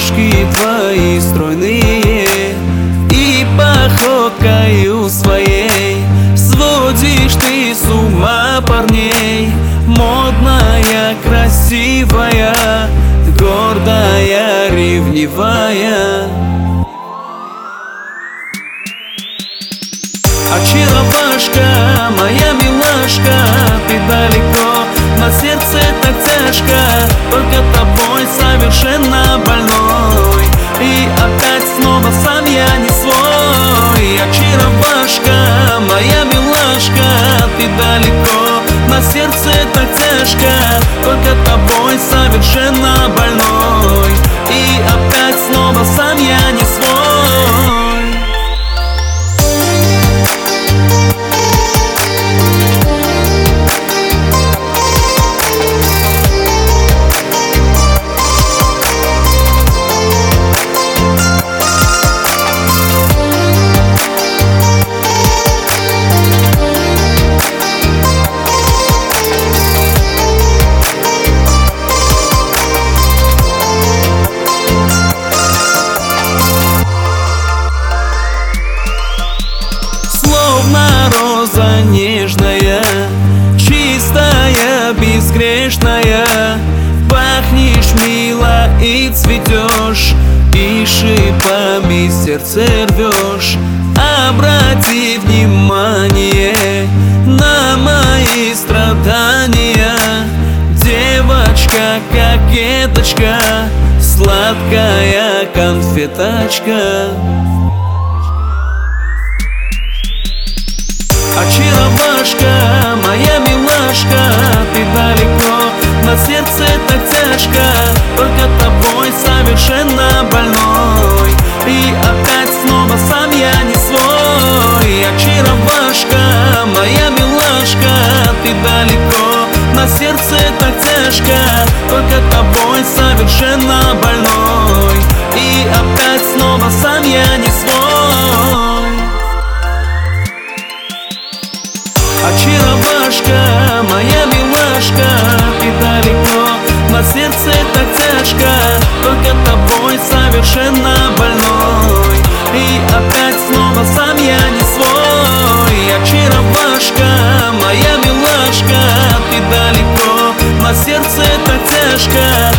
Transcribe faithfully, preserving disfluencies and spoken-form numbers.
ножки твои стройные, и походкою своей сводишь ты с ума парней. Модная, красивая, гордая, ревнивая. Очаровашка, моя милашка, ты далеко, на сердце так тяжко, только тобой совершенно больной. И опять снова сам я не свой. Очаровашка, моя милашка, ты далеко, на сердце так тяжко, только тобой совершенно больной. И опять снова сам я не свой. Роза нежная, чистая, безгрешная, пахнешь мило и цветешь, и шипами сердце рвешь. Обрати внимание на мои страдания, девочка, кокеточка, сладкая конфеточка. Очаровашка, моя милашка, ты далеко, на сердце так тяжко, только тобой совершенно больной. И опять снова сам я не свой. Очаровашка, моя милашка, ты далеко, на сердце так тяжко, только тобой совершенно больной. И опять снова сам я не свой. Очаровашка, моя милашка, ты далеко, на сердце так тяжко, только тобой совершенно больной. И опять снова сам я не свой. Очаровашка, моя милашка, ты далеко, на сердце так тяжко,